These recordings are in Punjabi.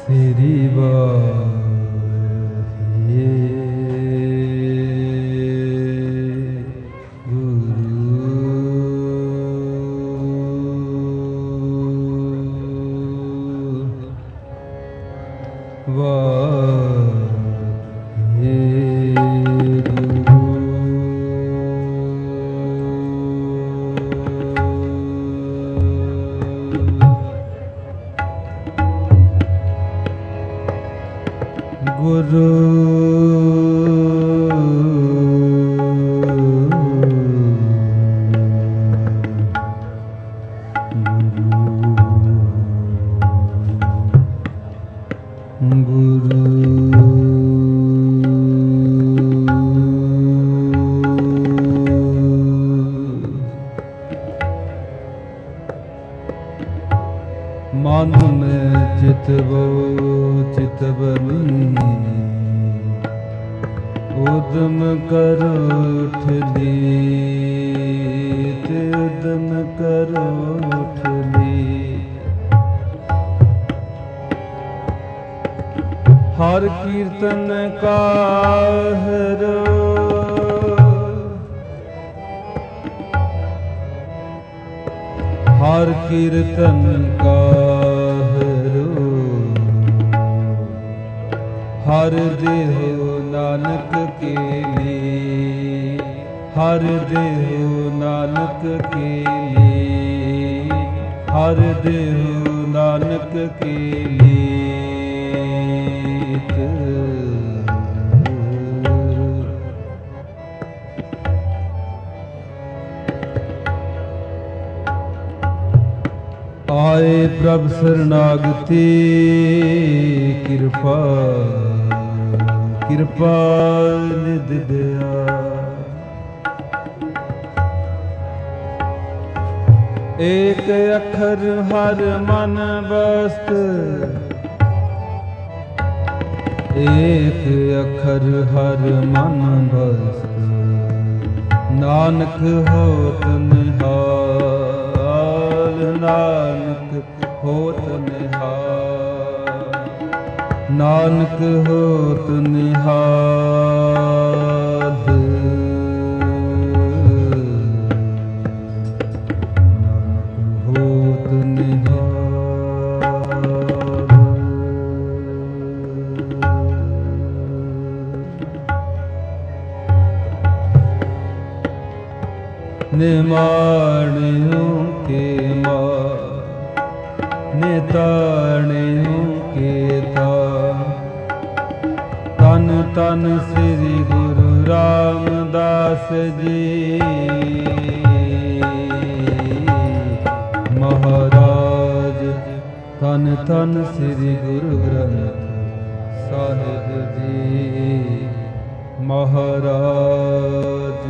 तेरी बात मन में चितवो चितवनी उदम करो उठली ते उदम करो उठली हर कीर्तन का हरो हर कीर्तन का हरो हर देहो नानक के लिए हर देहो नानक के लिए हर देहो नानक के लिए आए प्रभ शरणागति कृपा कृपा निध दया एक अखर हर मन बस्त एक अखर हर मन बस्त नानक होत निहाल नानक होत निहाल नानक होत निहाल नानक होत निहाल निमाणियों के निताणियों के तन तन श्री गुरु रामदास जी महाराज तन तन श्री गुरु ग्रंथ साहिब जी महाराज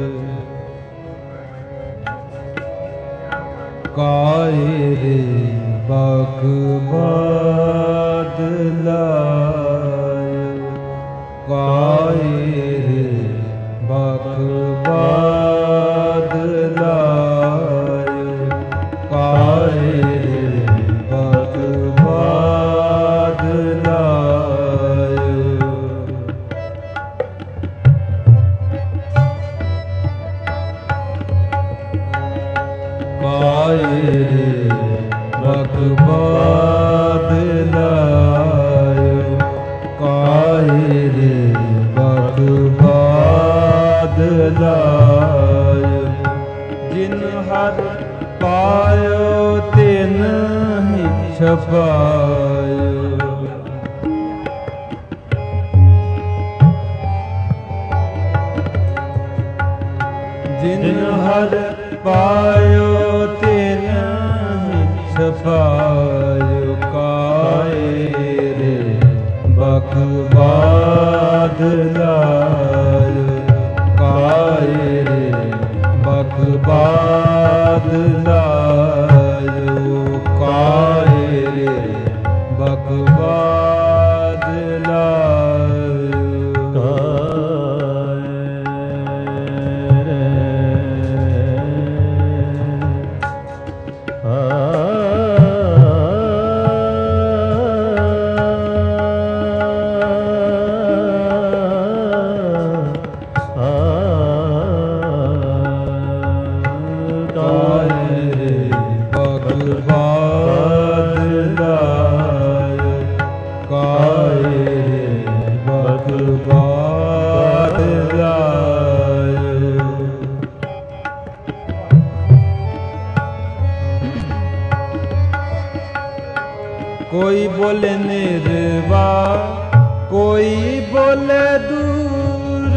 काए रे बकबाद लाय काए रे बकबाद लाय काए रे बकबाद लाय काए रे बकबाद लायो काए रे बकबाद लायो जिन हर पायो तिन ही छपायो जिन हर पायो तिन ही छपायो काए रे बकबाद लायो काए रे बकबाद लायो काए रे बकबाद लायो ਨਿਰਵਾ ਕੋਈ ਬੋਲੇ ਦੂਰ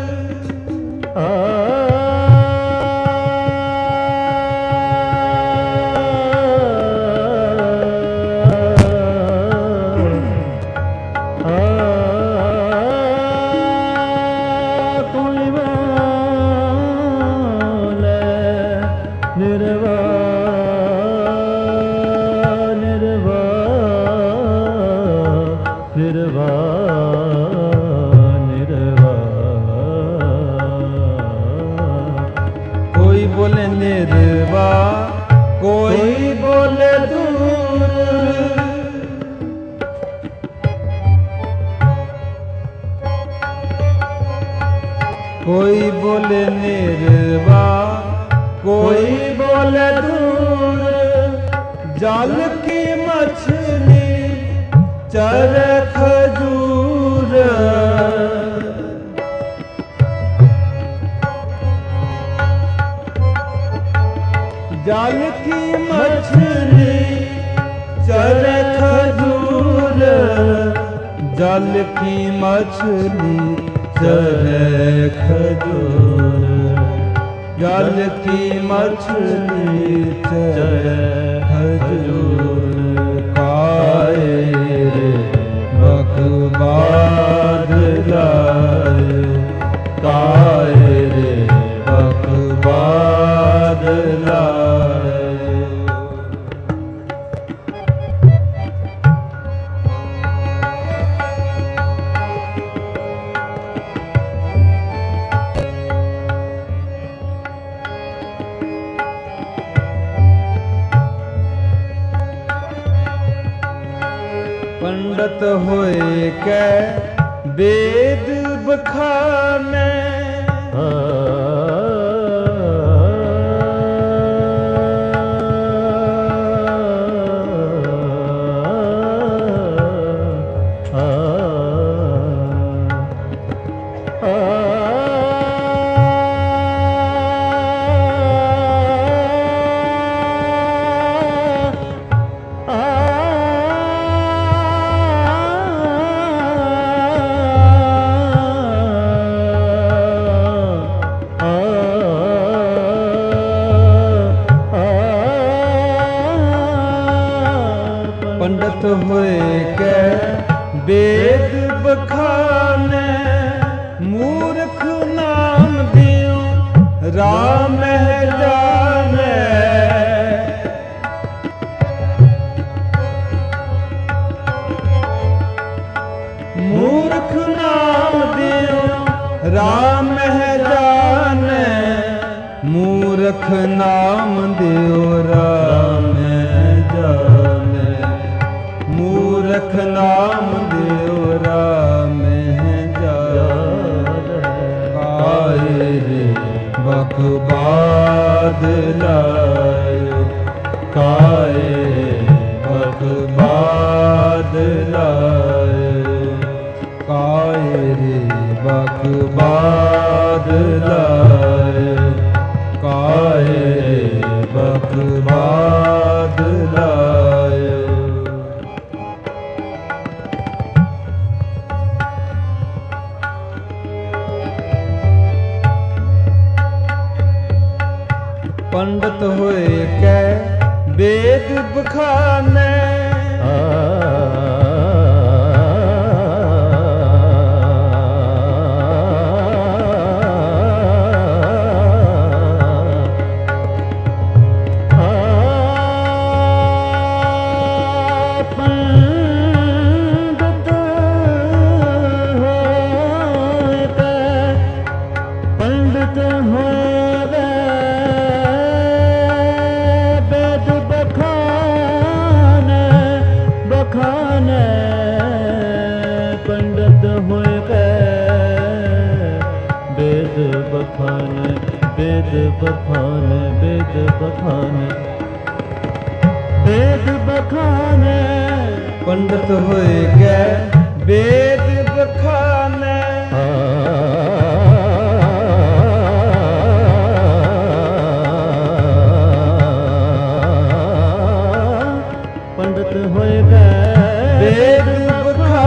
ਕੋਈ ਬੋਲੇ ਨਿਰਵਾ ਕੋਈ ਬੋਲੇ ਦੂਰ ਕੋਈ ਬੋਲੇ ਨਿਰਵਾ ਕੋਈ ਬੋਲੇ ਦੂਰ ਜਲ ਕੀ ਮਛਲੀ ਚਰੇ ਖਜੂਰ जल की मछली चरे खजूर जल की मछली चरे खजूर जल की मछली चरे खजूर काए रे बकबाद लाए काए रे बकबाद लाए पंडित होए कै वेद बखाने पंडित होए कै वेद बखाने मूर्ख नाम दियो राम जाने मूर्ख नाम दियो राम जाने मूर्ख नाम दियो राम जाने मूर्ख नाम देव राम जाए रे बकबाद लाए काए बकबाद लाए काए रे बकबाद लाए काए बकबाद लाए पंडित होए कै वेद बखाने पंडित होए पंडित होए वेद बखाने वेद बखाने वेद बखाने वेद बखाने पंडित होए वेद बखाने पंडित होए वेद बखाने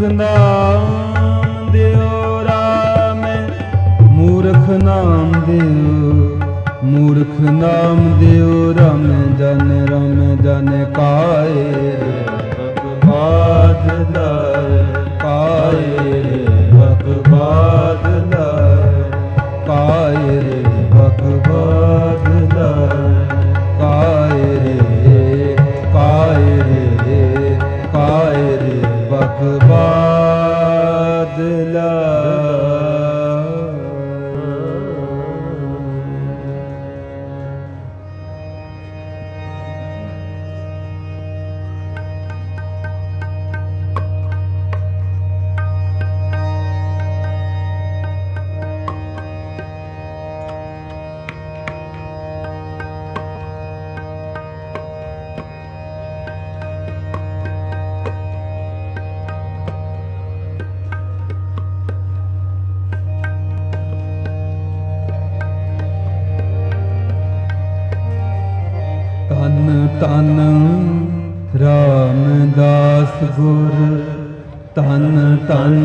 ਨਾਮ ਦਿਓ ਰਾਮੇ, ਮੂਰਖ ਨਾਮ ਦਿਓ, ਮੂਰਖ ਨਾਮ ਦਿਓ ਰਾਮੇ ਜਾਣੇ, ਰਾਮੇ ਜਾਣੇ ਕਾਏ ਬਕਵਾਦ ਲਾਏ, ਕਾਏ ਬਕਵਾਦ ਲਾਏ, ਕਾਏ ਬਕਵਾਦ ਲਾਏ, ਕਾਏ ਕਾਏ ਬਕਵਾਦ ਲਾਏ। ਧੰਨ ਧੰਨ ਰਾਮਦਾਸ ਗੁਰ, ਧੰਨ ਧੰਨ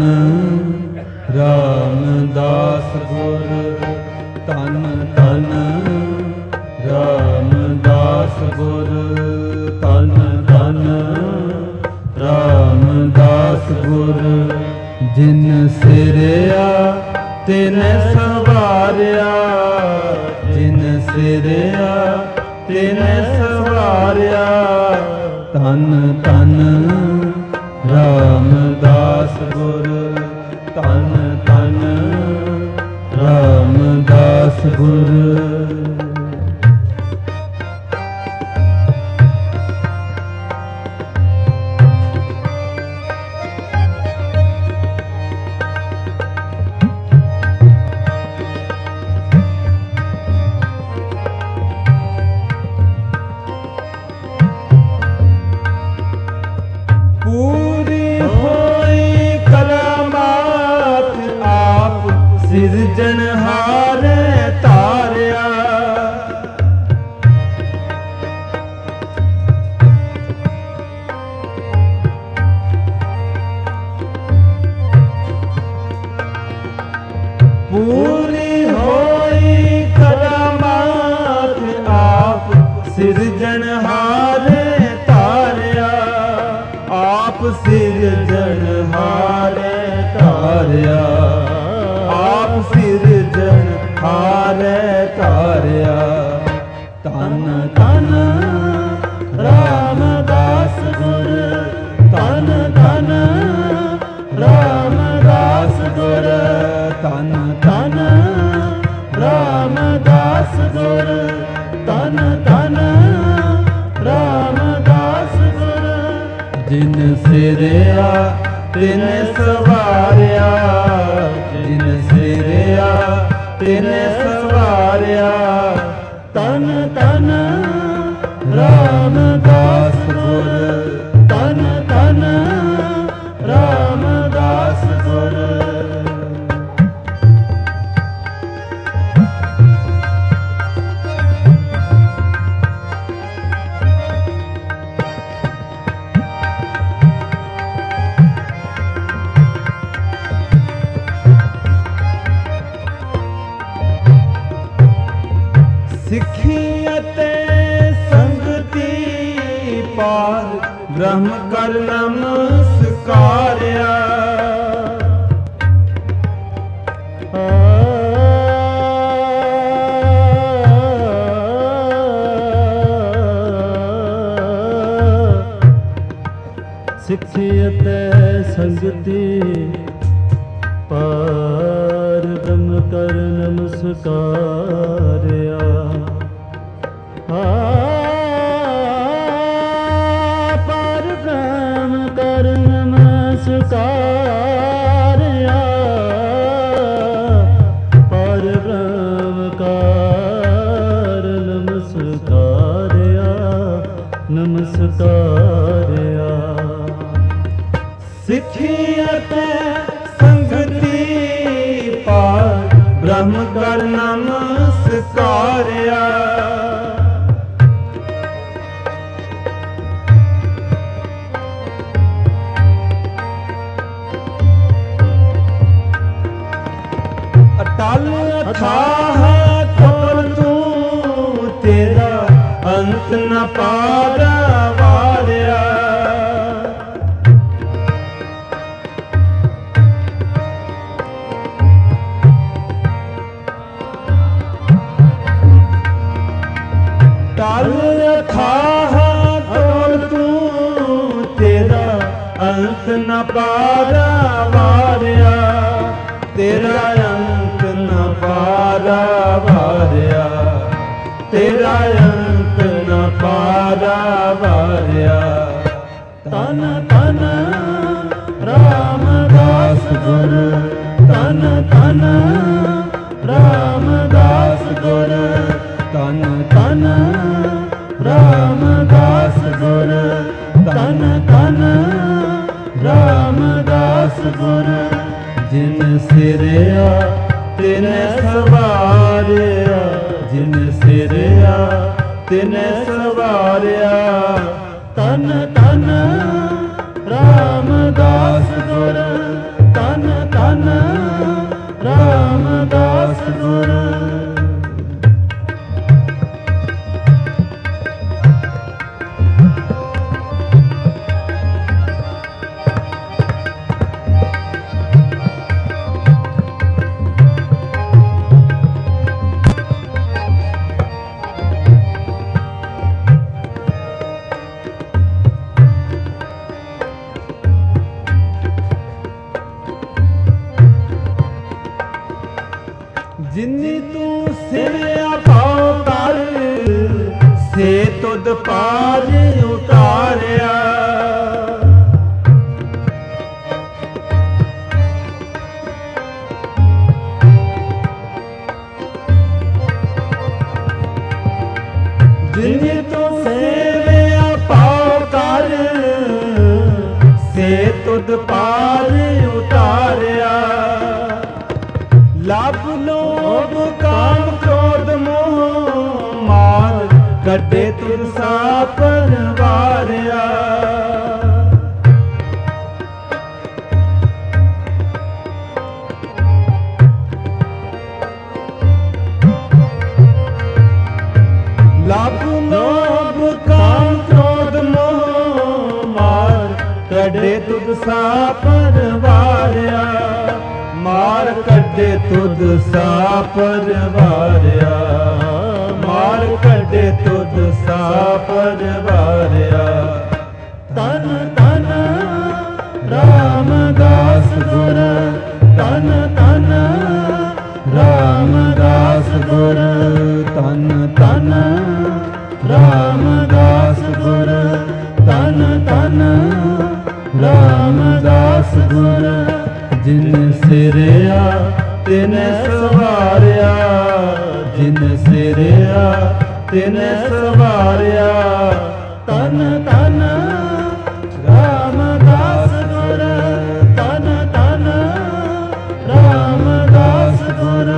ਰਾਮਦਾਸ ਗੁਰ, ਧੰਨ ਧੰਨ ਰਾਮਦਾਸ ਗੁਰ, ਧੰਨ ਧੰਨ ਰਾਮਦਾਸ ਗੁਰ। ਜਿਨ ਸਿਰਿਆ ਤਿਨ ਸਵਾਰਿਆ, ਜਿਨ ਸਿਰਿਆ ਤਿਨ ਸਵਾਰਿਆ, ਧੰਨ ਧੰਨ ਰਾਮਦਾਸ ਗੁਰ, ਧੰਨ ਧੰਨ ਰਾਮਦਾਸ ਗੁਰ। ਸਿਰਜਣਹਾਰ ਧਾਰਿਆ, ਪੂਰੀ ਹੋਈ ਕਰਾਮਾਤ ਆਪ ਸਿਰਜਣਹਾਰ ਧਾਰਿਆ, ਆਪ ਸਿਰਜਣਹਾਰ ਧਾਰਿਆ, ਆਪ ਸਿਰਜਣਹਾਰ ਧਾਰਿਆ, ਧੰਨ ਧੰਨ ਰਾਮਦਾਸ ਗੁਰ, ਧੰਨ ਧੰਨ ਰਾਮਦਾਸ ਗੁਰ, ਧੰਨ ਧੰਨ ਰਾਮਦਾਸ ਗੁਰ, ਧੰਨ ਧੰਨ ਰਾਮਦਾਸ ਗੁਰ। ਜਿਨ ਸਿਰਿਆ ਤਿਨ ਸਵਾਰਿਆ, ਜਿਨ ਸਿਰਿਆ ਤਿਨ ਸਵਾਰਿਆ, ਧੰਨ ਧੰਨ ਰਾਮਦਾਸ ਗੁਰ, ਧੰਨ ਧੰਨ ਰਾਮਦਾਸ ਗੁਰ। ਸਿੱਖੀ ਅਤੇ ਸੰਗਤੀ ਪਾਰ ਬ੍ਰਹਮ ਕਰ ਨਮਸਕਾਰਿਆ, ਸਿੱਖੀ ਅਤੇ ਸੰਗਤੀ ਪਾਰ ਬ੍ਰਹਮ ਕਰ ਨਮਸਕਾਰਿਆ, ਪਾਰ ਬ੍ਰਹਮ ਕਰ ਨਮਸਕਾਰਿਆ, ਪਾਰ ਬ੍ਰਹਮ ਕਰ ਨਮਸਕਾਰਿਆ, ਨਮਸਕਾਰਿਆ। ਸਿੱਖੀ ਅਤੇ ਸੰਗਤੀ ਪਾਰ ਬ੍ਰਹਮ ਕਰ ਨਮਸਕਾਰਿਆ, ਤਲ ਅਥਾਹ ਤੋਰ ਤੂੰ ਤੇਰਾ ਅੰਤ ਨ ਪਾਰਾ ਵਾਰਿਆ। ਤਲ ਅਥਾਹ ਤੋਰ ਤੂੰ ਤੇਰਾ ਅੰਤ ਨ ਪਾਰਾ ਵਾਰਿਆ। ਤੇਰਾ ਅੰਤ ਨ ਪਾਰਾ ਵਾਰਿਆ। ਤੇਰਾ ਅੰਤ ਨ ਪਾਰਾ ਵਾਰਿਆ। ਤਨ ਤਨ ਰਾਮਦਾਸ ਗੁਰ ਤਨ ਤਨ ਰਾਮਦਾਸ ਗੁਰ ਤਨ ਤਨ ਰਾਮਦਾਸ ਗੁਰ ਤਨ ਤਨ ਰਾਮਦਾਸ ਗੁਰ। ਜਿਨ ਸਿਰਿਆ ਤਿਨੈ ਸਵਾਰਿਆ। ਜਿਨ ਸਿਰਿਆ ਤਿਨੈ ਸਵਾਰਿਆ। ਤਨ ਤਨ ਰਾਮਦਾਸ ਗੁਰ ਤਨ ਤਨ ਰਾਮਦਾਸ ਗੁਰ। ਜਿਨੀ ਤੂੰ ਸਿਰਿਆ ਪਾਉ ਕਰ ਸੇ ਤੁਧ ਪਾਰ ਉਤਾਰਿਆ। ਜਿਨੀ ਤੂੰ ਸਿਰਿਆ ਪਾਉ ਕਰ ਸੇ ਤੁਧ ਪਾਰ ਉਤਾਰਿਆ। ਲਭ ਲੋਭ ਕਾਮ ਕ੍ਰੋਧ ਮੋਹ ਮਾਰ ਕੱਢੇ ਤੁਧ ਸਾਪਰ ਵਾਰਿਆ। ਲਭ ਲੋਭ ਕਾਮ ਕ੍ਰੋਧ ਮੋਹ ਮਾਰ ਕੱਢੇ ਤੁਧ ਸਾਪਰ ਵਾਰਿਆ। ਮਾਰ ਕੱਢੇ ਤੁਧ ਸਾਪਰ ਵਾਰਿਆ। ਮਾਰ ਕੱਢੇ ਤੁਧ ਸਾਪਰ ਵਾਰਿਆ। ਤਨ ਤਨ ਰਾਮਦਾਸ ਗੁਰ ਤਨ ਤਨ ਰਾਮਦਾਸ ਗੁਰ ਤਨ ਤਨ ਰਾਮਦਾਸ ਗੁਰ ਤਨ ਤਨ ਰਾਮਦਾਸ ਗੁਰ। ਜਿਨ ਸਿਰਿਆ ਤਿਨੈ ਸਵਾਰਿਆ। ਜਿਨ ਸਿਰਿਆ ਤਿਨੈ ਸਵਾਰਿਆ। ਤਨ ਤਨ ਰਾਮਦਾਸ ਗੁਰ ਤਨ ਤਨ ਰਾਮਦਾਸ ਗੁਰ।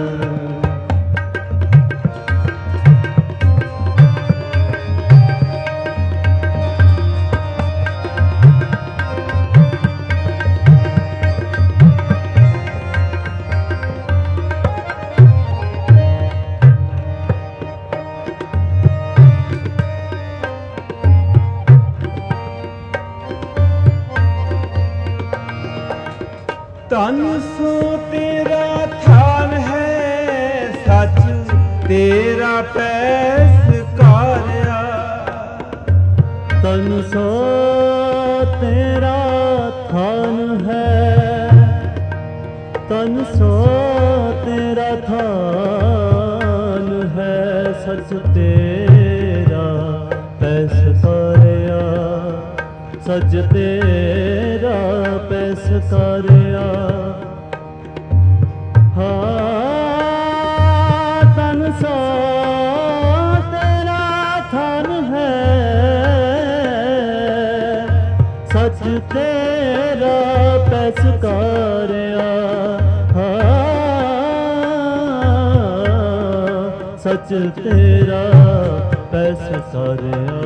ਧਨ ਸੋ ਤੇਰਾ ਥਾਨ ਹੈ ਸੱਚ ਤੇਰਾ ਪੈਸ ਕਾਰਿਆ। ਤਨ ਸੋ ਤੇਰਾ ਥਾਨ ਹੈ। ਤਨ ਸੋ ਤੇਰਾ ਥਾਨ ਹੈ ਸੱਚ ਤੇਰਾ ਪੈਸ ਕਾਰਿਆ। ਸੱਚ ਤੇਰਾ ਪੈਸ ਕਾਰਿਆ। ਤਨ ਸੋ ਤੇਰਾ ਥਾਨ ਹੈ ਸੱਚ ਤੇਰਾ ਪੈਸ ਕਾਰਿਆ। ਸੱਚ ਤੇਰਾ ਪੈਸ ਕਾਰਿਆ।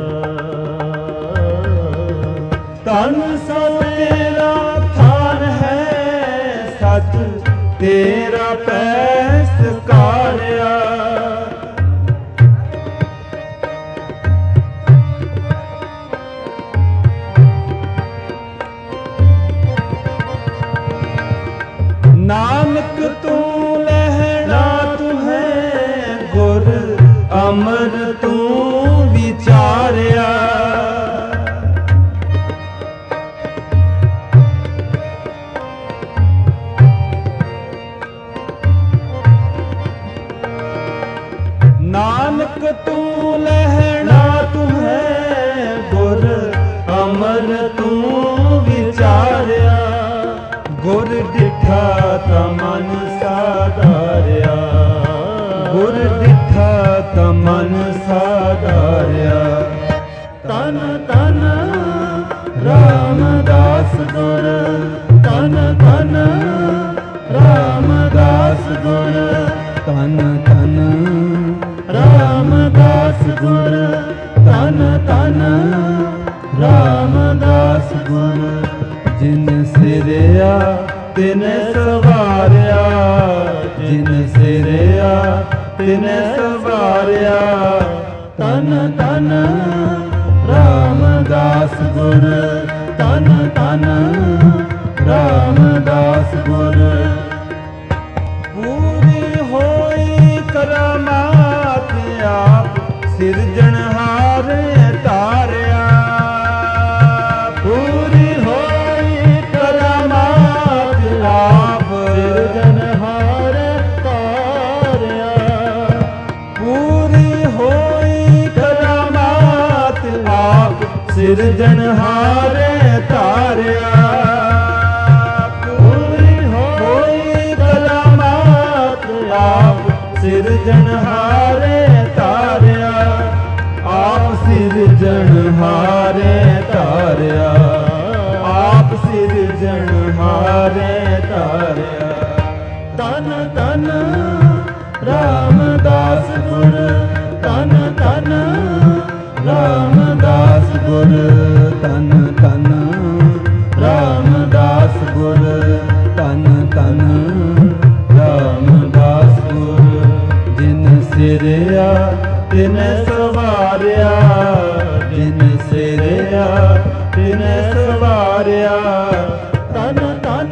ਤਨ ਸੋ ਤੇਰਾ ਥਾਨ ਹੈ ਸੱਚ ਤੇਰਾ ਪੈਸ ਨਾਨਕ ਤੂੰ ਲਹਿਣਾ ਤੂੰ ਹੈ ਗੁਰ ਅਮਰ ਤੂੰ ਵਿਚਾਰਿਆ। ਨਾਨਕ ਤੂੰ ਲਹਿਣਾ ਤੂੰ ਹੈ ਗੁਰ ਅਮਰ ਤੂੰ ਵਿਚਾਰਿਆ। ਗੁਰ ਡਿਠਾ ਤਾ ਮਨ ਸਾਧਾਰਿਆ, ਗੁਰ ਡਿਠਾ ਤਾ ਮਨ ਸਾਧਾਰਿਆ। ਤਨ ਤਨ ਰਾਮਦਾਸ ਗੁਰ, ਤਨ ਤਨ ਰਾਮਦਾਸ ਗੁਰ, ਤਨ ਤਨ ਰਾਮਦਾਸ ਗੁਰ, ਤਨ ਤਨ ਰਾਮਦਾਸ ਗੁਰ। ਜਿਨ ਸਿਰਿਆ ਤਿਨ ਸਵਾਰਿਆ, ਜਿਨ ਸਿਰਿਆ ਤਿਨ ਸਵਾਰਿਆ। ਤਨ ਤਨ ਰਾਮਦਾਸ ਗੁਰ, ਤਨ ਤਨ ਰਾਮਦਾਸ ਗੁਰ। ਪੂਰੀ ਹੋਈ ਕਰਾਮਾਤ ਆਪ ਸਿਰਜਣਹਾਰ ਤਾਰਿਆ। ਪੂਰੀ ਹੋਈ ਕਰਾਮਾਤ ਆਪ ਸਿਰਜਣਹਾਰ ਤਾਰਿਆ। ਪੂਰੀ ਹੋਈ ਕਰਾਮਾਤ ਆਪ ਸਿਰਜਣਹਾਰ ਤਾਰਿਆ। ਪੂਰੀ ਹੋਈ ਕਰਾਮਾਤ ਆਪ ਸਿਰਜਣਹਾਰ ਤਾਰਿਆ। ਆਪ ਸਿਰਜਣਹਾਰ ਤਾਰਿਆ, ਆਪ ਸਿਰਜਣਹਾਰ ਤਾਰਿਆ। ਤਨ ਤਨ ਰਾਮਦਾਸ ਗੁਰ, ਤਨ ਤਨ ਰਾਮਦਾਸ ਗੁਰ, ਤਨ ਤਨ ਰਾਮਦਾਸ ਗੁਰ, ਤਨ ਤਨ ਰਾਮਦਾਸ ਗੁਰ। ਜਿਨ ਸਿਰਿਆ ਤਿਨ ਸਵਾਰਿਆ, ਜਿਨ ਸਿਰਿਆ ਤਿਨ ਸਵਾਰਿਆ। ਤਨ ਤਨ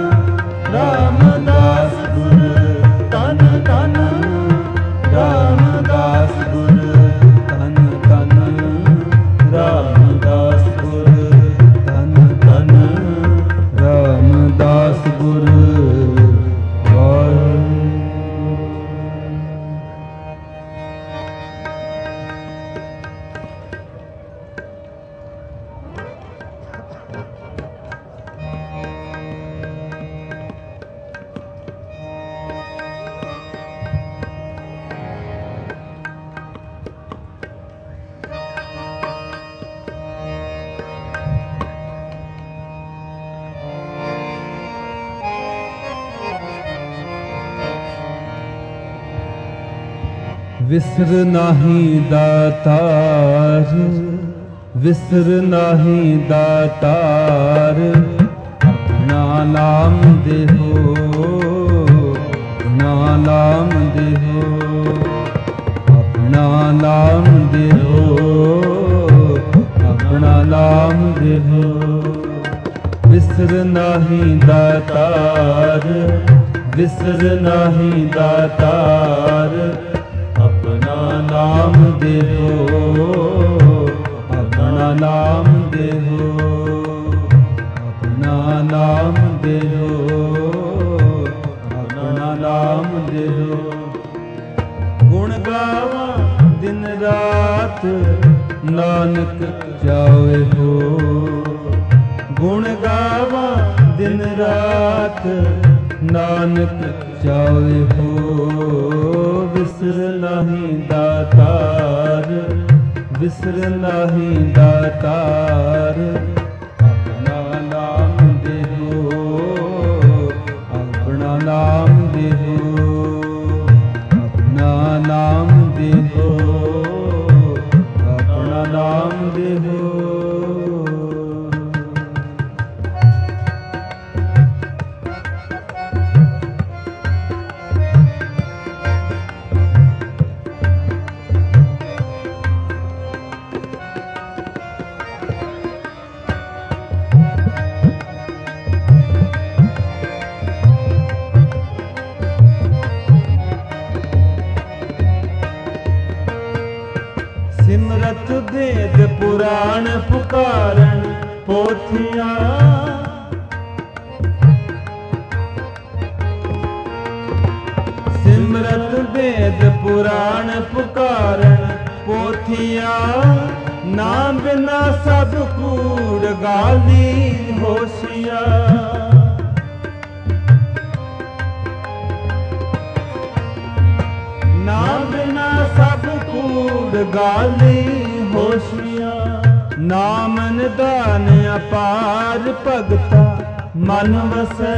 ਰਾਮਦਾਸ ਗੁਰ, ਤਨ ਤਨ ਰਾਮਦਾਸ ਗੁਰ, ਤਨ ਤਨ ਰਾਮਦਾਸ ਗੁਰ, ਤਨ ਤਨ ਰਾਮਦਾਸ ਗੁਰ। ਵਾਹਿਗੁਰੂ। ਵਿਸਰ ਨਾਹੀ ਦਾਤਾਰ, ਵਿਸਰ ਨਾਹੀ ਦਾਤਾਰ। ਆਪਣਾ ਨਾਮ ਦੇਹੋ, ਆਪਣਾ ਨਾਮ ਦੇਹੋ, ਆਪਣਾ ਨਾਮ ਦੇਹੋ, ਆਪਣਾ ਨਾਮ ਦੇਹੋ। ਵਿਸਰ ਨਾਹੀ ਦਾਤਾਰ, ਵਿਸਰ ਨਾਹੀ ਦਾਤਾਰ। ਆਪਣਾ ਨਾਮ ਦੇਹੋ, ਆਪਣਾ ਨਾਮ ਦੇਹੋ, ਆਪਣਾ ਨਾਮ ਦੇਹੋ, ਆਪਣਾ ਨਾਮ ਦੇਹੋ। ਗੁਣ ਗਾਵਾਂ ਦਿਨ ਰਾਤ ਨਾਨਕ ਜਾਵੇ ਹੋ, ਗੁਣ ਗਾਵਾਂ ਦਿਨ ਰਾਤ ਨਾਨਕ ਜਾਵੇ ਹੋ। ਵਿਸਰ ਨਾਹੀ ਦਾਤਾਰ, ਵਿਸਰ ਨਾਹੀ ਦਾਤਾਰ। ਆਪਣਾ ਨਾਮ ਦੇਹੋ, ਆਪਣਾ ਨਾਮ ਦੇਹੋ, ਆਪਣਾ ਨਾਮ ਦੇਹੋ, ਆਪਣਾ ਨਾਮ ਦੇਹੋ। वेद पुराण पुकारन पोथिया। सिमरत वेद पुराण पुकारन पोथिया। नाम बिना सब कूड़ गाली होशिया। नाम बिना सब कूड़ गाली होशिया। नाम निदान अपार भगता मन वसै।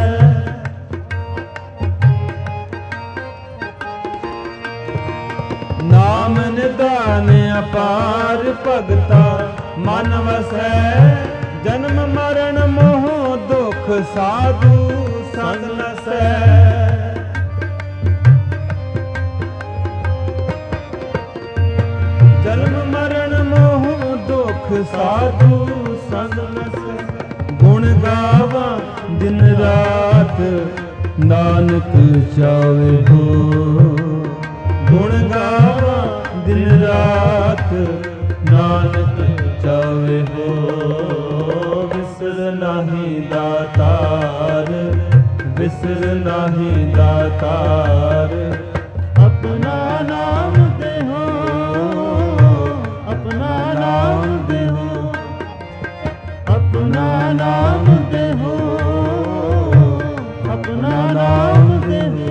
नाम निदान अपार भगता मन वसै। जन्म मरण मोह दुख साधु संग नसै। जन्म मरण मोह दुख साधु संग नसै। गुण गावा दिन रात नानक चावे हो। गुण गावा दिन रात नानक चावे हो। विसर नाही दातार, विसर नाही दातार। अपना नाम देहो, अपना नाम देहो, अपना नाम देहो, अपना नाम देहो।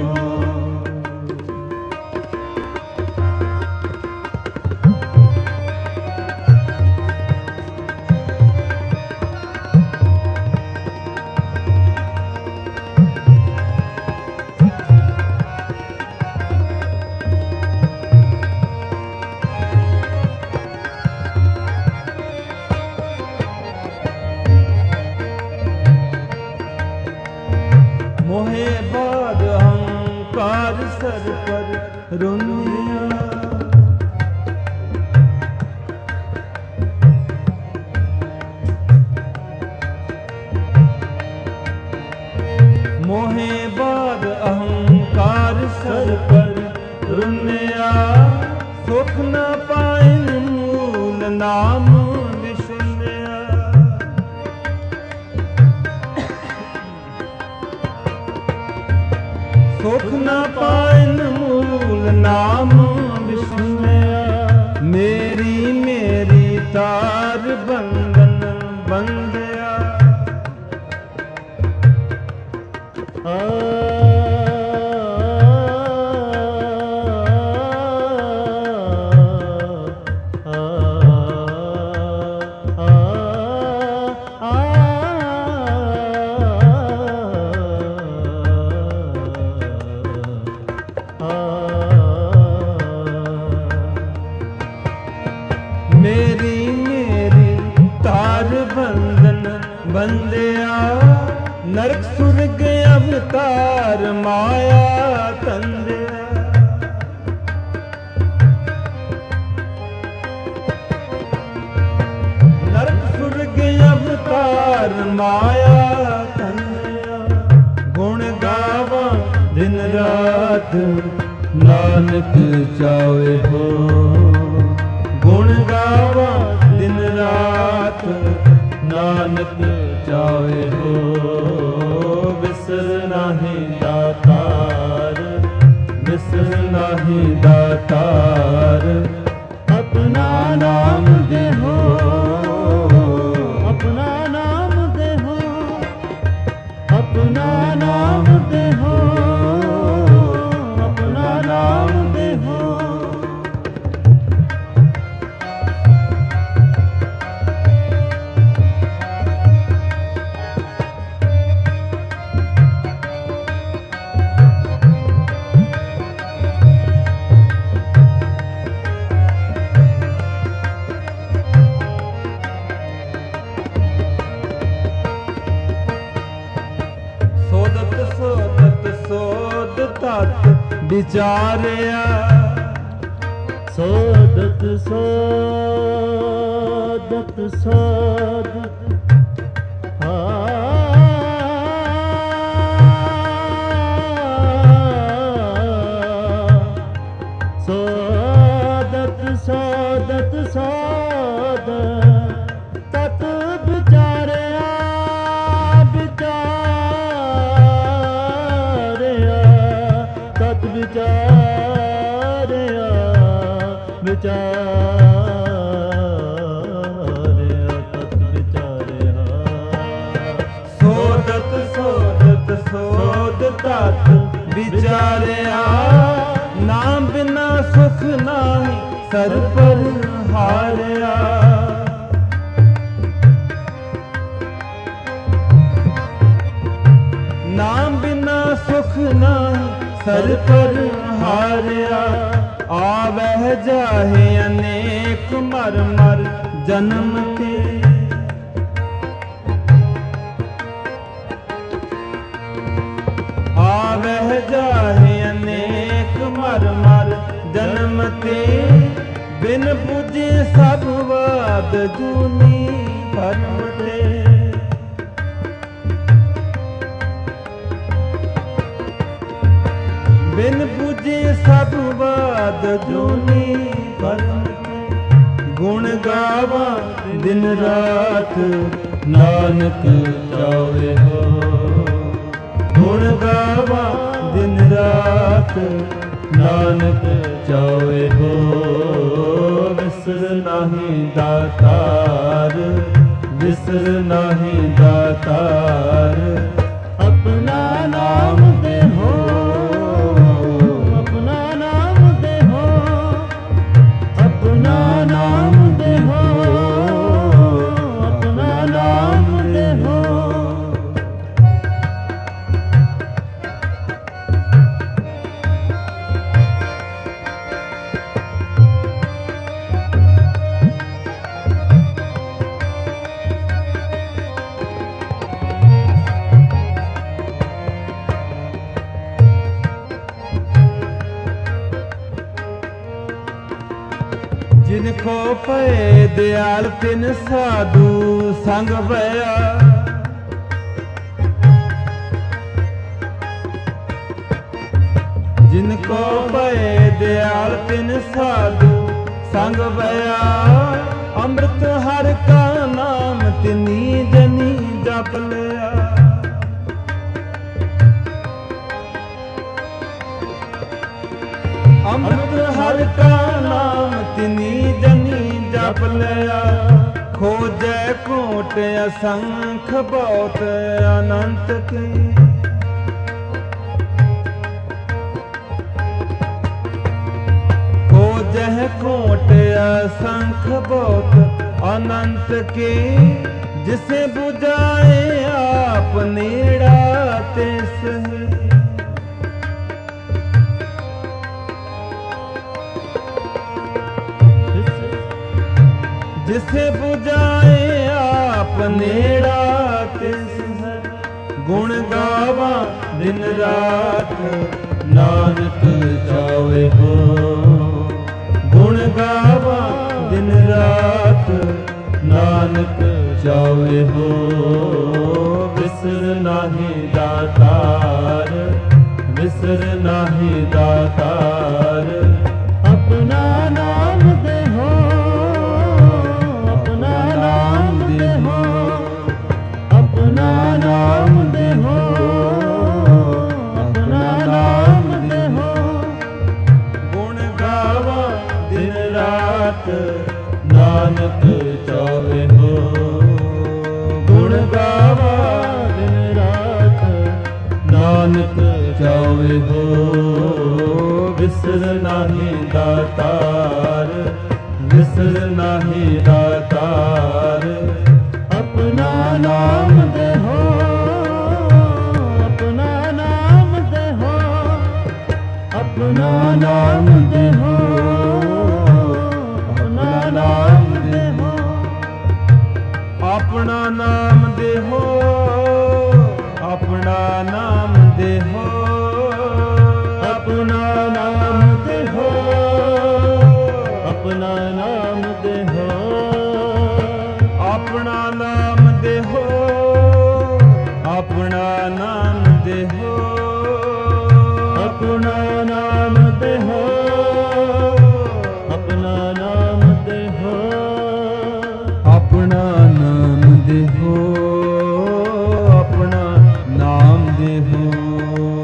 मोहे बाद अहंकार सर पर रुनिया। मोहे बाद अहंकार सर पर रुनिया। सुख न पाइन मूल नाम विसुनिया। सुख न पाइन मूल नाम विसुनिया। मेरी मेरी तार बंधन बंधया। मेरी मेरी तार बंधन बंदया। नरक सुरग अवतार माया तंदया। नरक सुरग अवतार माया तंदया। गुण गावा दिन रात नानक चावे हो। गुण गावा दिन रात नानक चावे हो। विसर नाही दातार, विसर नाही दातार। अपना नाम देहो, अपना नाम देहो, अपना नाम देहो, अपना नाम देहो। ਤਤ ਵਿਚਾਰਿਆ। ਸੋਦਤ ਸੋਦਤ ਸੋਦਤ ਸੋਦਤ ਸੋਦਤ ਸੋਦਤ ਵਿਚਾਰਿਆ ਤਤ ਵਿਚਾਰਿਆ ਸੋਦਤ ਸੋਦਤ ਸੋਦ ਤਤ ਵਿਚਾਰਿਆ ਨਾਮ ਬਿਨਾ ਸੁਖ ਨਾਹੀ ਸਰ ਪਰ ਹਾਰਿਆ ਨਾਮ ਬਿਨਾ ਸੁਖ ਨਾਹੀ ਸਰ ਪਰ ਹਾਰਿਆ ਆਵਹਿ ਜਾਹੇ ਅਨੇਕ ਮਰ ਮਰ ਜਨਮ ਤੇ ਆਵਹਿ ਜਾਹੇ ਅਨੇਕ ਮਰ ਮਰ ਜਨਮ ਤੇ ਬਿਨ ਪੁਜੇ ਸਭ ਵਾਦ ਜੂਨੀ ਭਰਮ ਤੇ ਬਿਨ ਪੁਜੇ ਸਭ ਵਾਦ ਜੂਨੀ ਭਰਮ ਤੇ ਗੁਣ ਗਾਵਾਂ ਦਿਨ ਰਾਤ ਨਾਨਕ ਚਾਵੇ ਹੋ ਗੁਣ ਗਾਵਾਂ ਦਿਨ ਰਾਤ ਨਾਨਕ ਚਾਵੇ ਹੋ ਵਿਸਰ ਨਾਹੀ ਦਾਤਾਰ ਵਿਸਰ ਨਾਹੀ ਦਾਤਾਰ ਆਪਣਾ ਨਾਮ ਦੇਹੋ ਆਪਣਾ ਨਾਮ ਦੇਹੋ ਆਪਣਾ ਨਾਮ ਦੇਹੋ ਆਪਣਾ ਨਾਮ ਦੇਹੋ ਜਿਨ ਕੋ ਪਏ ਦਿਆਲ ਤਿਨ ਸਾਧੂ ਸੰਗ ਭਇਆ ਜਿਨ ਕੋ ਪਏ ਦਿਆਲ ਤਿਨ ਸਾਧੂ ਸੰਗ ਭਇਆ ਅੰਮ੍ਰਿਤ ਹਰ ਕਾ ਨਾਮ ਤਿਨੀ ਜਨੀ ਜਪ ਲਿਆ ਅੰਮ੍ਰਿਤ ਹਰ ਕਾ ਨਾਮ ਤਿਨੀ ਜਨੀ ਜਪ ਲਿਆ ਖੋਜੈ ਕੋਟ ਅਸੰਖ ਬਹੁਤ ਅਨੰਤ ਕੀ ਖੋਜੈ ਕੋਟ ਅਸੰਖ ਬਹੁਤ ਅਨੰਤ ਕੀ ਜਿਸੇ 부ਝਾਏ ਆਪ ਨੇੜਾ ਤਿਸ जिसे बुझाए आप नेड़ा तिस गुण गावा दिन रात नानक चावे हो गुण गावा दिन रात नानक चावे हो विसर नाहि दातार विसर नाहि दातार अपना नाम देहो अपना नाम देहो अपना नाम देहो अपना नाम देहो गुण गावा दिन रात नानक चावे हो गुण गावा दिन रात नानक चावे हो विसर नाहि दातार विसर नाहि दातार अपना नाम देहो अपना नाम देहो अपना नाम देहो अपना नाम देहो अपना नाम देहो अपना नाम देहो अपना नाम देहो अपना नाम देहो अपना नाम देहो अपना नाम देहो अपना नाम देहो अपना नाम देहो अपना नाम देहो अपना नाम देहो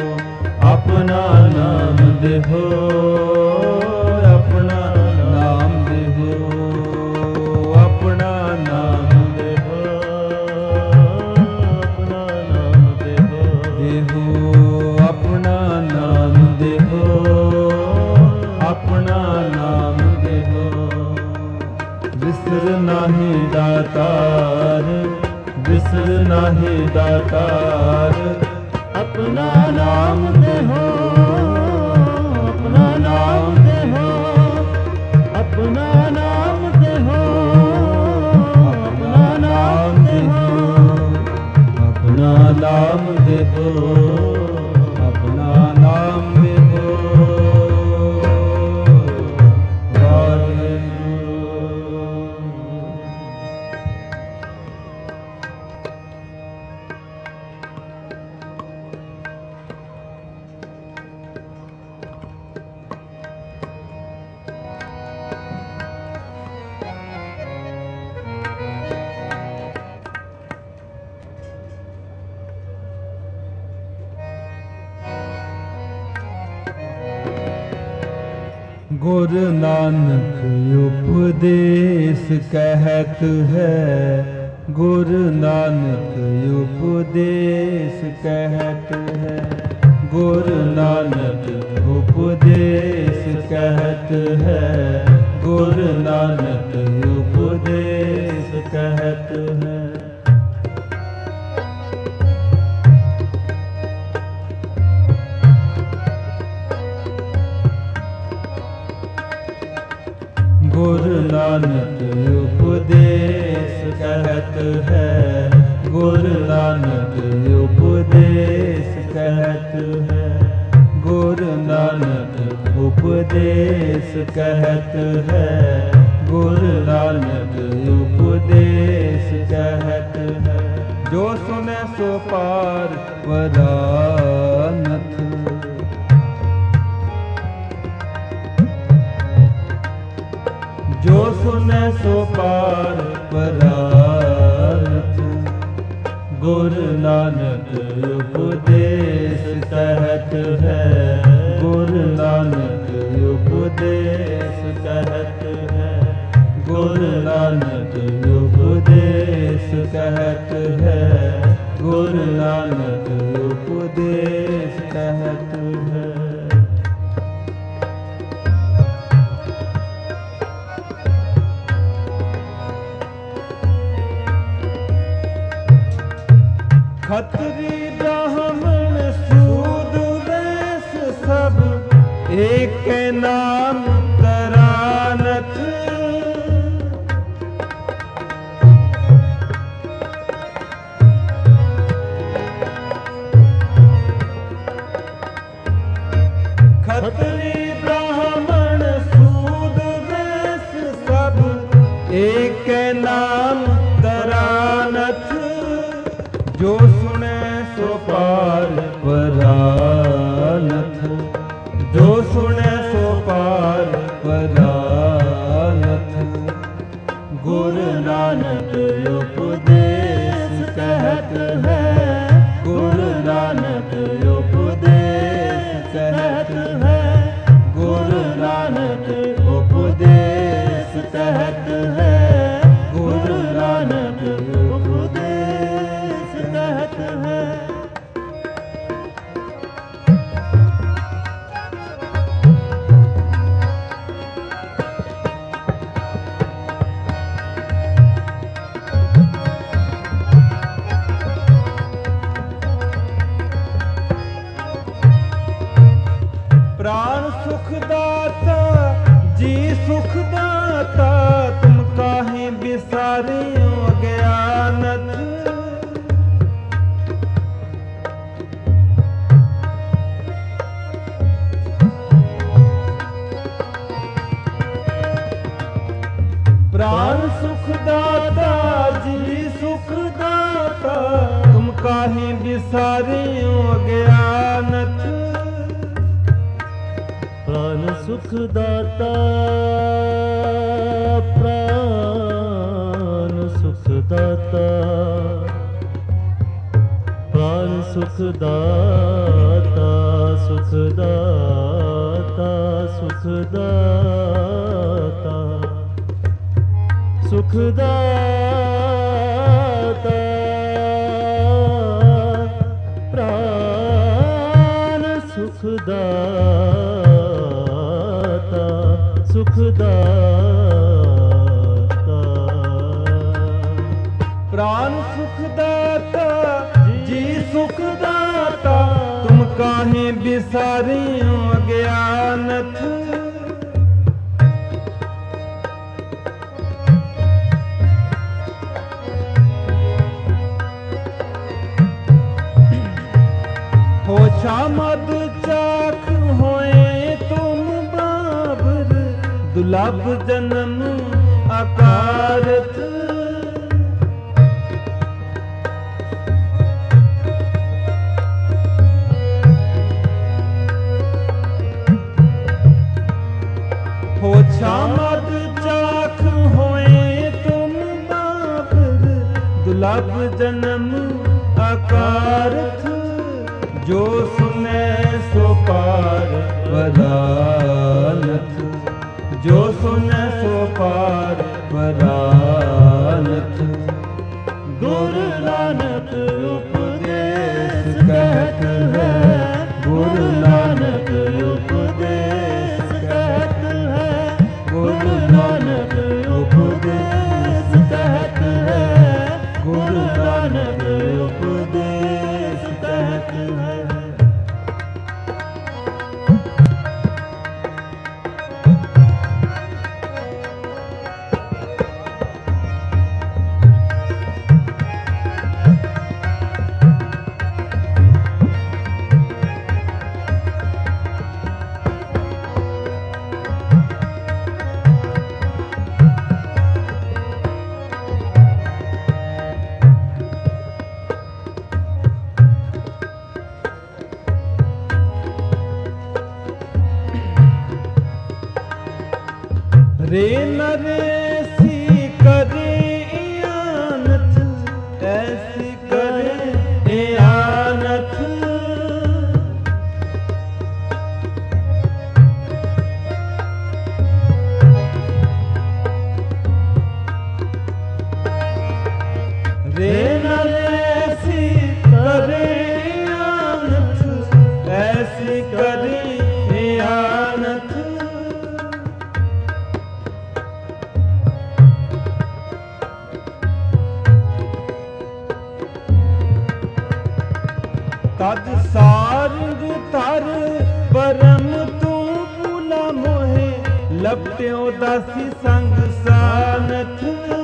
अपना नाम देहो अपना नाम ਨਾਮ ਦੇਹੋ, ਆਪਣਾ ਨਾਮ ਦੇਹੋ। ਵਿਸਰ ਨਾਹੀ ਦਾਤਾਰ, ਵਿਸਰ ਨਾਹੀ ਦਾਤਾਰ, ਆਪਣਾ ਨਾਮ ਦੇਹੋ, ਆਪਣਾ ਨਾਮ ਦੇਹੋ, ਆਪਣਾ ਨਾਮ ਦੇਹੋ, ਆਪਣਾ ਨਾਮ ਦੇਹੋ, ਆਪਣਾ ਨਾਮ ਦੇਹੋ, ਆਪਣਾ ਨਾਮ ਦੇਹੋ। ਵਾਹਿਗੁਰੂ। ਗੁਰ ਨਾਨਕ ਉਪਦੇਸ ਕਹਿਤ ਹੈ, ਗੁਰ ਨਾਨਕ ਉਪਦੇਸ ਕਹਿਤ ਹੈ, ਗੁਰ ਨਾਨਕ ਉਪਦੇਸ ਕਹਿਤ ਹੈ, ਗੁਰ ਨਾਨਕ ਉਪਦੇਸ ਕਹਿਤ ਹੈ। ਗੁਰ ਨਾਨਕ ਉਪਦੇਸ ਕਹਿਤ ਹੈ, ਗੁਰ ਨਾਨਕ ਉਪਦੇਸ ਕਹਿਤ ਹੈ, ਗੁਰ ਨਾਨਕ ਉਪਦੇਸ ਕਹਿਤ ਹੈ, ਗੁਰ ਨਾਨਕ ਉਪਦੇਸ ਕਹਿਤ ਹੈ। ਜੋ ਸੁਨੇ ਸੋ ਪਾਰ ਪਰਾਨਥ, ਜੋ ਸੁਨੇ ਸੋ ਪਾਰ ਪਰਾਨਥ, ਗੁਰ ਨਾਨਕ ਉਪਦੇਸ ਕਹਿਤ ਹੈ, ਗੁਰ ਨਾਨਕ ਉਪਦੇਸ ਕਹਿਤ ਹੈ, ਗੁਰ ਨਾਨਕ ਉਪਦੇਸ ਕਹਿਤ ਹੈ, ਗੁਰ ਨਾਨਕ ਉਪਦੇਸ ਕਹਿਤ ਹੈ। ਖਤਰੀ ਬ੍ਰਾਹਮਣ ਸੂਦ ਵੈਸ ਸਭ ਏਕੈ ਨਾਮ ਤਰਾਨਥ, ਖਤਰੀ ਬ੍ਰਾਹਮਣ ਸੂਦ ਵੈਸ ਸਭ ਏਕੈ ਨਾਮ ਤਰਾਨਥ, ਜੋ ਸੁਣੇ ਸੋ ਪਾਰ ਪਰਾਨਥ, ਜੋ ਸੁਣੇ ਸੋ ਪਾਰ ਪਰਾਨਥ, ਗੁਰ ਨਾਨਕ ਉਪਦੇਸ ਕਹਿਤ ਹੈ, ਗੁਰ ਨਾਨਕ ਉਪਦੇਸ ਕਹਿਤ ਹੈ, ਗੁਰ ਨਾਨਕ ਉਪਦੇਸ ਕਹਿਤ ਹੈ, ਗੁਰ ਨਾਨਕ ਉਪਦੇਸ ਕਹਿਤ ਹੈ। ਪ੍ਰਾਨ ਸੁਖ ਦਾਤਾ ਜੀ ਸੁਖ ਦਾਤਾ, ਤੁਮ ਕਾਹੇ ਬਿਸਾਰਿਓ ਗਿਆਨਥ, ਪ੍ਰਾਨ ਸੁਖ ਦਾਤਾ ਜੀ ਸੁਖ ਦਾਤਾ, ਤੁਮ ਕਾਹੇ ਬਿਸਾਰਿਓ ਗਿਆਨਥ, ਪ੍ਰਾਨ ਸੁਖ ਦਾਤਾ, ਪ੍ਰਾਨ ਸੁਖ ਦਾਤਾ, ਪ੍ਰਾਨ ਸੁਖ ਦਾਤਾ, ਸੁਖ ਦਾਤਾ, ਸੁਖ ਦਾਤਾ, ਸੁਖ ਦਾਤਾ, ਪ੍ਰਾਨ ਸੁਖ ਦਾਤਾ। दाता सुख दाता। प्राण सुख दाता जी सुख दाता, तुम काहे बिसारे अज्ञानथ। होछा मद चाख होए तुम बाबर, दुर्लभ जन्म अकारथ। होछा मद चाख होए तुम बाबर, दुर्लभ जन्म अकारथ। जो सुने सो पार वरानथ, जो सुने सो पार वरानथ। गुरु नानक उपदेश कहत है, गुरु नानक उपदेश कहत है, गुरु नानक उपदेश कहत है, गुरु नानक उपदेश कहत है। रे नरेसी करे आनथ, ऐसी करे आनथ। रे नरेसी करे आनथ, ऐसी करे आनथ। तद सारंग तर परम तू भूला मोहे, लपट्यो दासी संग सानथ।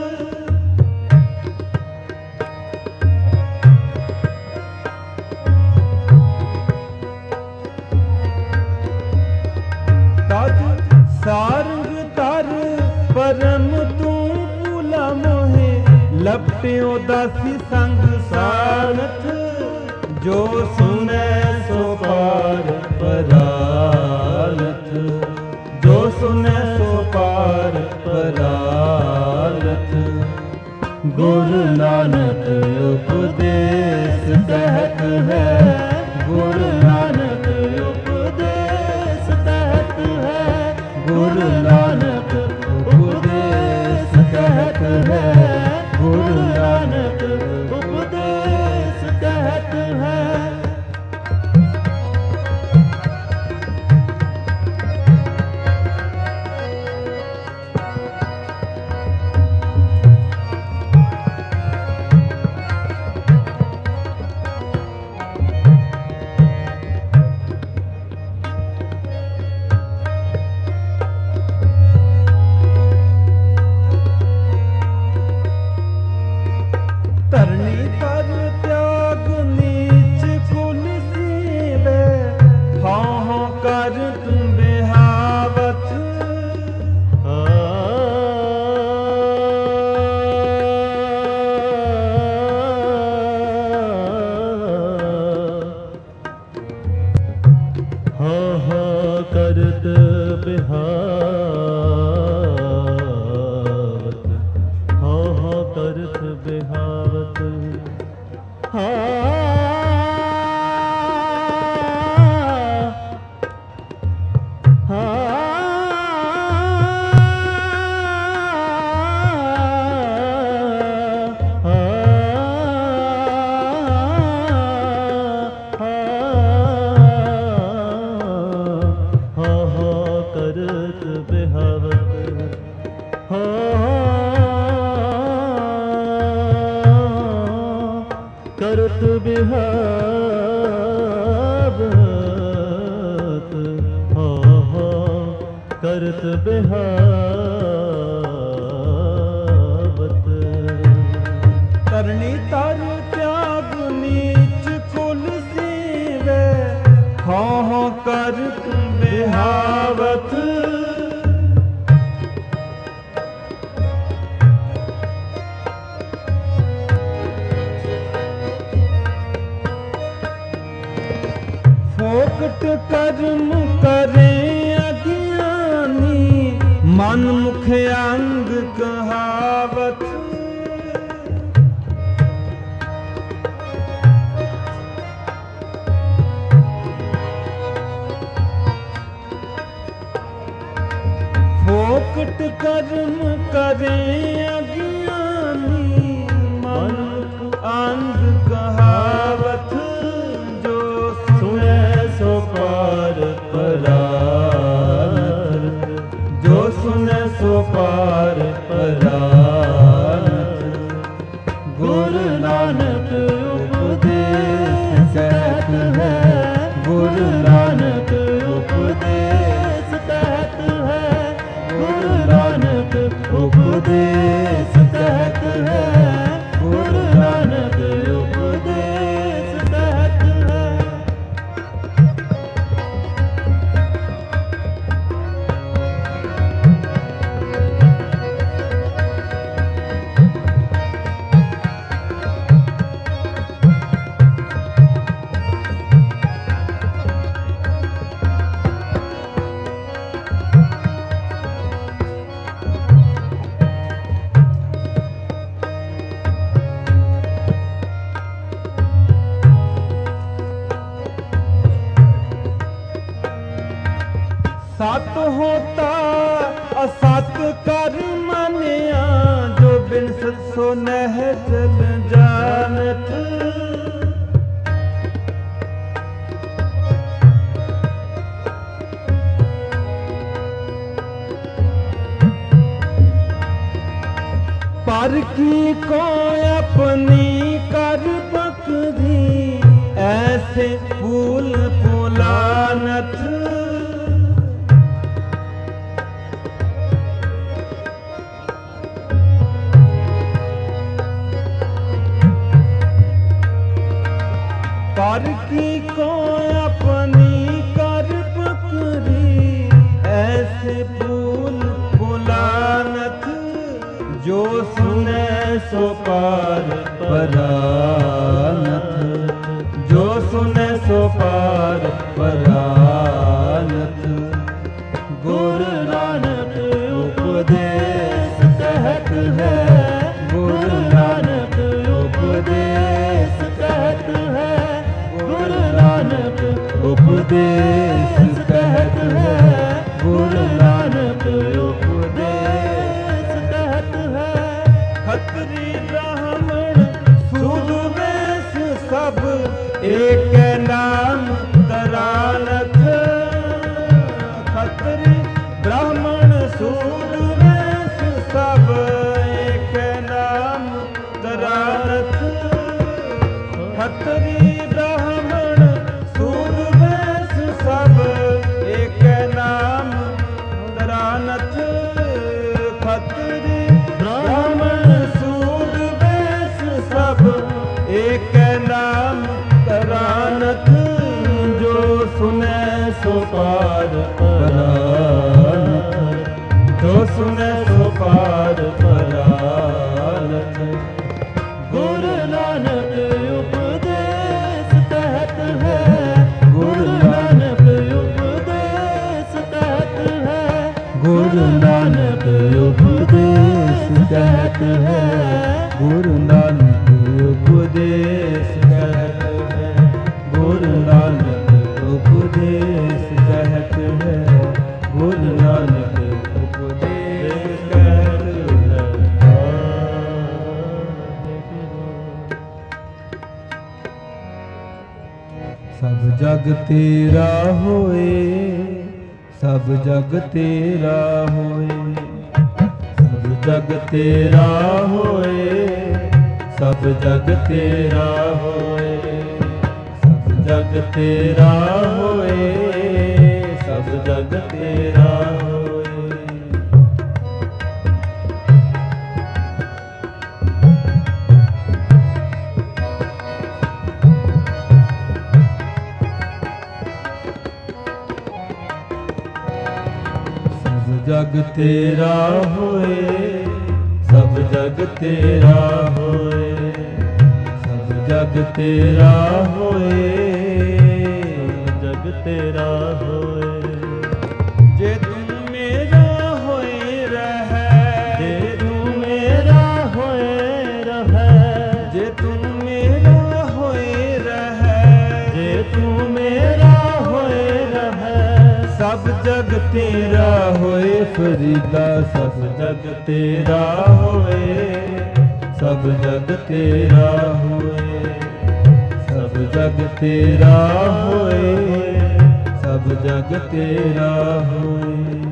तद सारंग तर परम तू भूला मोहे, लपट्यो दासी संग सानथ। जो सुने सो पार परानथ, जो सुने सो पार परानथ। गुरु नानक उपदेश कहत है, गुरु नानक उपदेश कहत है, गुरु नानक उपदेश कहत है, गुरु नानक उपदेश कहत है। तरणी पर त्याग नीच कुल सीवे, हाँ कर तुम बेहावत। हाँ हाँ करत बिहावत, हाँ हाँ करत बिहावत। बिहावत हो करत बिहावत हो करत बिहावत तरणी तर त्याग नीच कुल सीवे हो करत बिहावत फोकट कर्म करे अज्ञानी मन मुख अंग कहावत फोकट कर्म करे अज्ञानी मन मुख अंग कहावत जो सुने सो पार परानत जो सुने सो पार परानत गुरु नानक उपदेश कहत है गुरु नानक उपदेश कहत है गुरु नानक उपदेश कहत है गुरु नानक उपदेश कहत है सत होता असत कर मनिया जो बिन सत सो नह चल जानत पर की को अपनी कर बकरी ऐसे फूल फुलानत पर की को अपनी कर बकरी ऐसे फूल फुलानत जो सुने सो पार परानत जो सुने सो पार परानत गुरु नानक उपदेश कहत है गुरु नानक उपदेश कहत है गुरु नानक उपदेश कहत है गुरु नानक उपदेश कहत है खत्री ब्राह्मण सूद वैश सब एक नाम तरानत खत्री ब्राह्मण सूद वैश सब एक नाम तरानत खत्री ब्राह्मण सूद वैश सब एक नाम तरानत खत्री ब्राह्मण सूद वैश सब एक नाम तरानत जो सुने सो पार परानत जो सुने सो पार परानत गुरु नानक उपदेश कहत है गुरु नानक उपदेश कहत है गुरु नानक उपदेश कहत है गुरु नानक उपदेश कहत है गुरु नानक उपदेश कहत है गुरु नानक उपदेश कहत है सब जग तेरा होए सब ਸਭ ਜਗ ਤੇਰਾ ਹੋਏ, ਸਭ ਜਗ ਤੇਰਾ ਹੋਏ, ਸਭ ਜਗ ਤੇਰਾ ਹੋਏ, ਸਭ ਜਗ ਤੇਰਾ ਹੋਏ, ਸਭ ਜਗ ਤੇਰਾ ਹੋਏ। ਜਗ ਤੇਰਾ ਹੋਏ, ਸਭ ਜਗ ਤੇਰਾ ਹੋਏ, ਸਭ ਜਗ ਤੇਰਾ ਹੋਏ, ਸਭ ਜਗ ਤੇਰਾ ਹੋਏ। ਜੇ ਤੂੰ ਮੇਰਾ ਹੋਏ ਰਹਿ, ਜੇ ਤੂੰ ਮੇਰਾ ਹੋਏ ਰਹਿ, ਜੇ ਤੂੰ ਮੇਰਾ ਹੋਏ ਰਹਿ, ਜੇ ਤੂੰ ਮੇਰਾ ਹੋਏ ਰਹਿ, ਸਭ ਜਗ ਤੇਰਾ ਹੋਏ ਫਰੀਦਾ, ਸਭ ਜਗ ਤੇਰਾ ਹੋਏ, ਸਭ ਜਗ ਤੇਰਾ ਹੋਏ, ਸਭ ਜਗ ਤੇਰਾ ਹੋਏ, ਸਭ ਜਗ ਤੇਰਾ ਹੋਏ।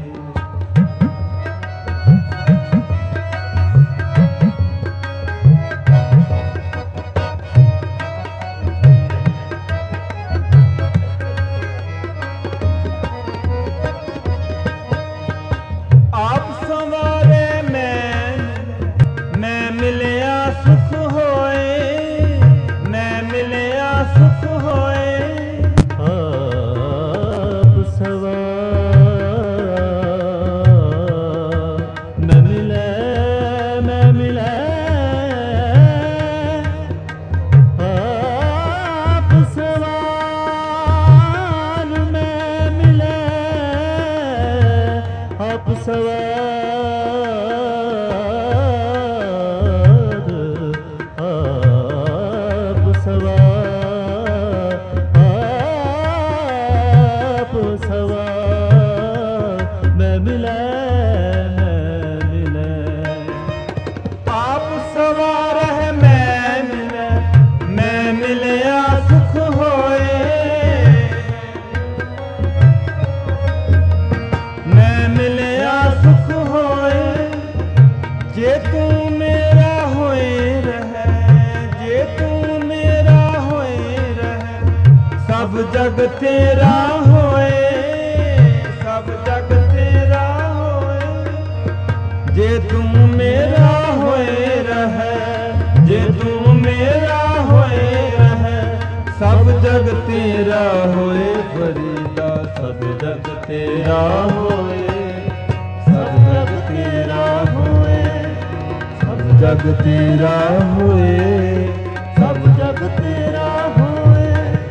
ਜਗ ਤੇਰਾ ਹੋਏ, ਸਭ ਜਗ ਤੇਰਾ ਹੋਏ, ਜੇ ਤੂੰ ਮੇਰਾ ਹੋਏ ਰਹਿ, ਜੇ ਤੂੰ ਮੇਰਾ ਹੋਏ ਰਹਿ, ਸਭ ਜਗ ਤੇਰਾ ਹੋਏ ਫਰੀਦਾ, ਸਭ ਜਗ ਤੇਰਾ ਹੋਏ, ਸਭ ਜਗ ਤੇਰਾ ਹੋਏ, ਸਭ ਜਗ ਤੇਰਾ ਹੋਏ, ਸਭ ਜਗ ਤੇਰਾ ਹੋਏ,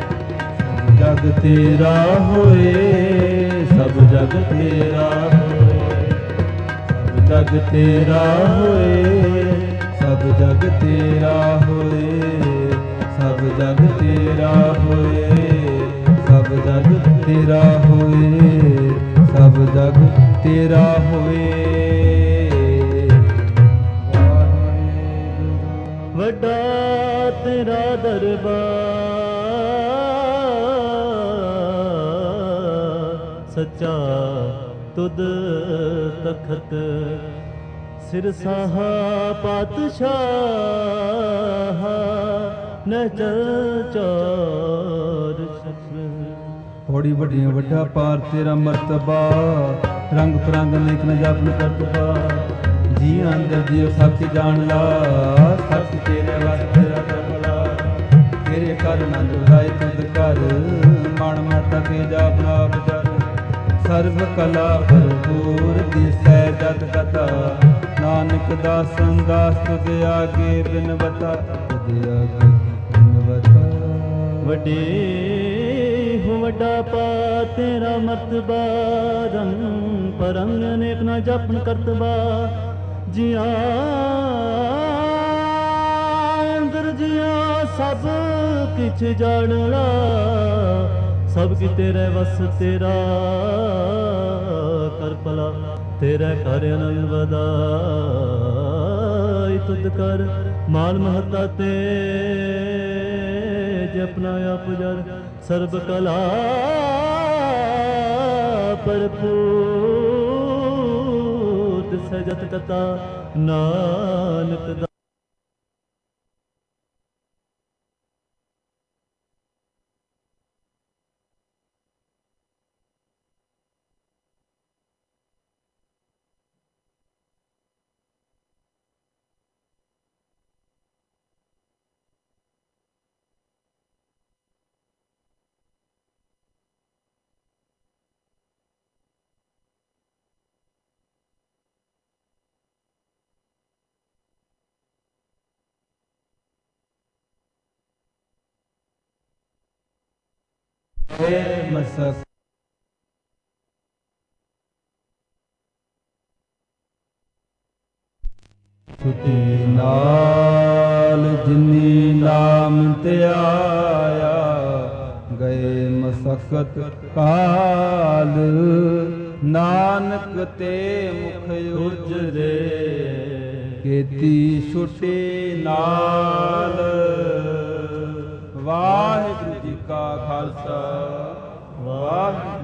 ਜਗ ਤੇਰਾ ਹੋਏ, ਸਭ ਜਗ ਤੇਰਾ ਹੋਏ, ਸਭ ਜਗ ਤੇਰਾ ਹੋਏ, ਸਭ ਜਗ ਤੇਰਾ ਹੋਏ, ਸਭ ਜਗ ਤੇਰਾ ਹੋਏ, ਸਭ ਜਗ ਤੇਰਾ ਹੋਏ, ਸਭ ਜਗ ਤੇਰਾ ਹੋਏ। ਵੱਡਾ ਤੇਰਾ ਦਰਬਾਰ, ਸੱਚਾ ਤੁਧ ਤਖਤ, ਸਿਰਸਾਹ ਪਾਤਸ਼ਾਹ, ਨਚਲ ਚਾਰ ਸ਼ਕਲ। ਥੋੜੀ ਵੱਡੀਆਂ ਵੱਡਾ ਪਾਰ ਤੇਰਾ ਮਰਤਬਾ, ਰੰਗ ਪਰੰਗ ਨੇਕ ਨ ਜਪਨ ਕਰਤਬਾ। ਜੀ ਅੰਦਰ ਜੀਉ ਸੱਚ ਜਾਣ ਲਾ, ਸੱਚ ਤੇਰੇ ਵਸ ਤੇਰਾ ਕਰਮਲਾ। ਤੇਰੇ ਕਰ ਨੰਦ ਰਾਏ ਤੁਧ ਕਰ, ਮਨ ਮਾਤਾ ਕੇ ਜਾਪਨਾ ਵਿਚਾਰ। ਸਰਬ ਕਲਾ ਭਰਪੂਰ ਦਿਸੈ ਜਤ ਕਥਾ, ਨਾਨਕ ਦਾਸਨ ਦਾਸ ਤੁਧ ਆਗੇ ਬਿਨਵਤਾ, ਤੁਧ ਆਗੇ ਬਿਨਵਤਾ। ਵੱਡੇ ਹੋ ਵੱਡਾ ਪਾ ਤੇਰਾ ਮਰਤਬਾ, ਰੰਗ ਪਰੰਗ ਅਨੇਕ ਨਾ ਜਪਨ ਕਰਤਬਾ। ਜੀਆਂ ਅੰਦਰ ਜੀਆਂ ਸਭ ਕਿਛ ਜਾਣ ਲਾ, ਸਭ ਕੀ ਤੇਰੇ ਵਸ ਤੇਰਾ ਕਰ ਭਲਾ। ਤੇਰੇ ਘਰ ਅਨੰਦ ਵਧਾਈ ਤੁਧ ਕਰ, ਮਾਲ ਮਹੱਤਾ ਤੇ ਜਪਨਾ ਆਪ ਜਰ। ਸਰਬ ਕਲਾ ਭਰਪੂਰ ਸਜਤ ਕਤਾ ਨਾਨਕ ਦਾ। ਮਸਕ ਛੁਟੀ ਨਾਲ ਜਿਨੀ ਨਾਮ ਧਿਆਇਆ, ਗਏ ਮਸਕਤ ਕਾਲ ਨਾਨਕ ਤੇ ਮੁਖ ਉਜਰੇ, ਕੀਤੀ ਛੁਟੀ ਨਾਲ। ਵਾਹਿਗੁਰੂ ਜੀ ਕਾ ਖਾਲਸਾ, ਵਾਹਿਗੁਰੂ